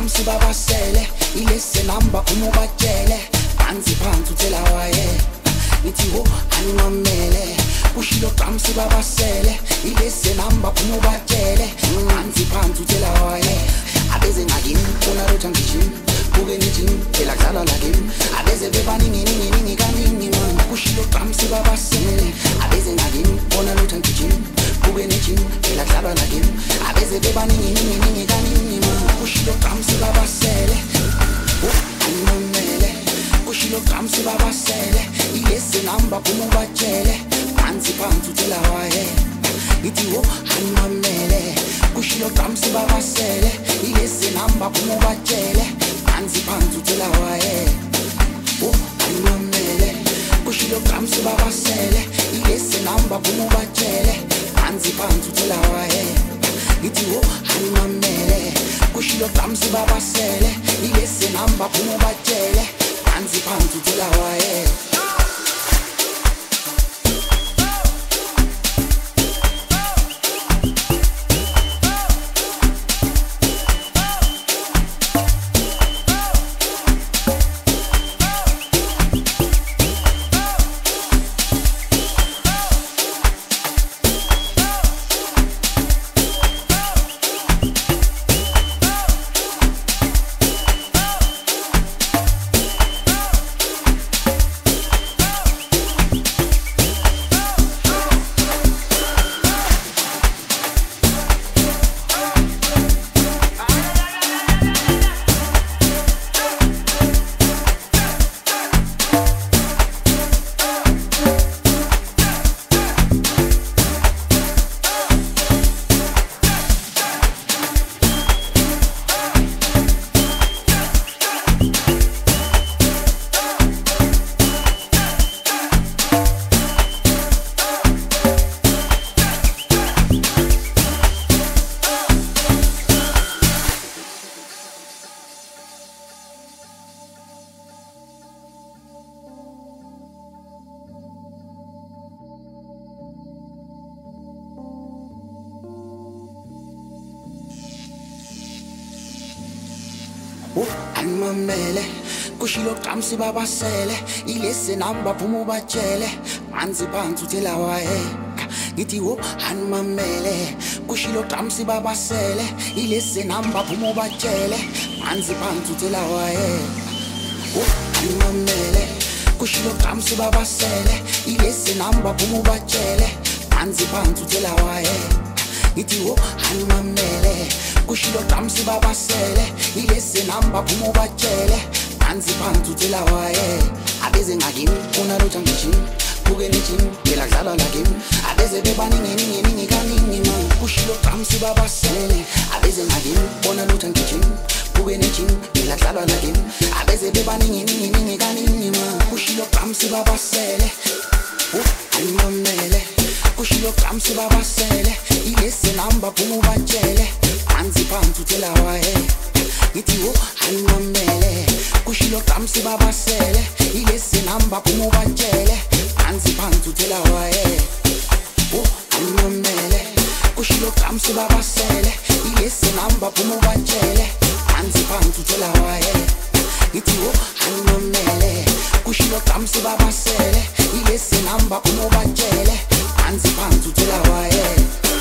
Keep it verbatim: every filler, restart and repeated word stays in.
phansi babasele ilese namba uma ubatshele phansi phansi uthela waye ngithi wo animamele kushilo phansi babasele ilese namba uma ubatshele phansi phansi uthela waye abeze ngakini ufuna lutho ngijini buke nijini phela kudlalwa la game abeze bebaningi ningi ningi kaningi man kushilo phansi babasele abeze ngakini ufuna lutho ngijini buke nijini phela kudlalwa la game abeze bebaningi ningi ningi kaningi man kushilo phansi babasele animamele kushilo phansi babasele ilese namba uma ubatshele phansi phansi uthela waye ngithi wo animamele kushilo phansi babasele ilese namba uma ubatshele phansi phansi uthela waye wo animamele kushilo phansi babasele ilese namba uma ubatshele phansi phansi uthela waye ngithi wo animamele kushilo phansi babasele ilese namba uma ubatshele phansi phansi uthela waye animamele kushilo phansi babasele ilese namba phuma ubatshele phansi phansi uthela waye ngithi wo animamele kushilo phansi babasele ilese namba phuma ubatshele phansi phansi uthela waye wo animamele kushilo phansi babasele ilese namba phuma ubatshele phansi phansi uthela waye ngithi wo animamele kushilo phansi babasele ilese namba phuma ubatshele phansi phansi uthela waye abeze ngakini ufuna lutho ngijini buke nijini phela kudlalwa la game abeze bebaningi ningi ningi kaningi man kushilo phansi babasele abeze ngakini ufuna lutho ngijini buke nijini phela kudlalwa la game abeze bebaningi ningi ningi kaningi man kushilo phansi babasele animamele kushilo phansi babasele ilese namba phuma ubatshele phansi phansi uthela waye ngithi wo animamele kushilo phansi babasele ilese namba phuma ubatshele phansi phansi uthela waye wo animamele kushilo phansi babasele ilese namba phuma ubatshele phansi phansi uthela waye ngithi wo animamele kushilo phansi babasele ilese namba phuma ubatshele phansi phansi uthela waye